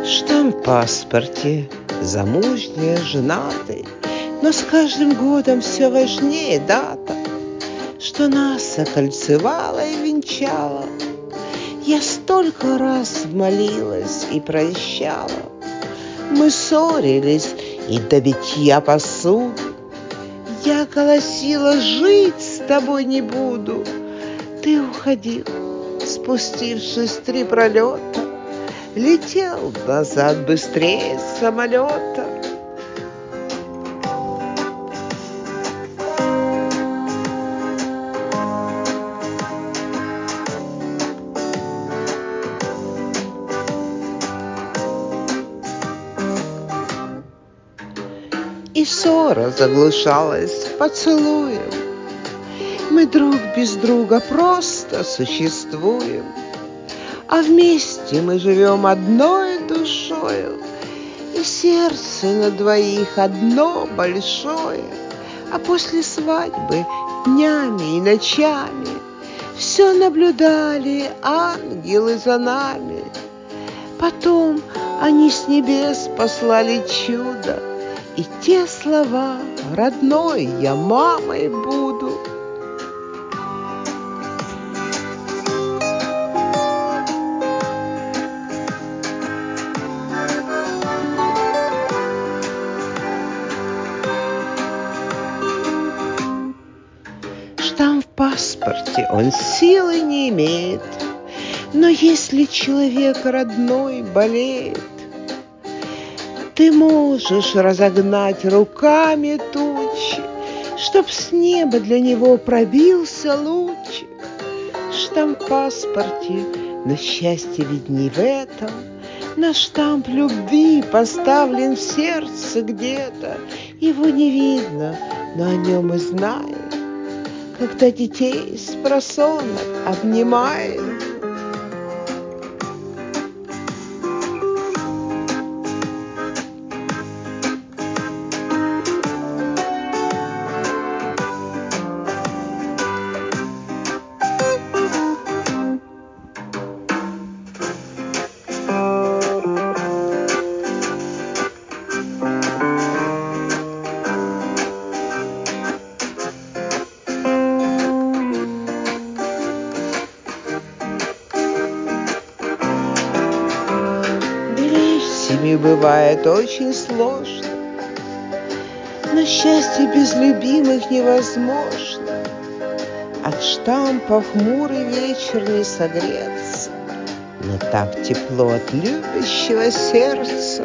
Штамп в паспорте, замужняя, женатый, но с каждым годом все важнее дата, что нас окольцевала и венчала. Я столько раз молилась и прощала. Мы ссорились и до битья посуды. Я голосила: жить с тобой не буду. Ты уходил, спустившись 3 пролета, летел назад быстрее самолета. И ссора заглушалась поцелуем. Мы друг без друга просто существуем, а вместе мы живем одной душою, и сердце на двоих одно большое. А после свадьбы днями и ночами все наблюдали ангелы за нами. Потом они с небес послали чудо, и те слова: родной, я мамой буду. Штамп в паспорте, он силы не имеет, но если человек родной болеет, ты можешь разогнать руками тучи, чтоб с неба для него пробился лучик. Штамп в паспорте, но счастье ведь не в этом. Наш штамп любви поставлен в сердце где-то. Его не видно, но о нем мы знаем, когда детей с просонок обнимаем. Семью бывает очень сложно, но счастье без любимых невозможно. От штампа хмурый вечер не согреться, но так тепло от любящего сердца.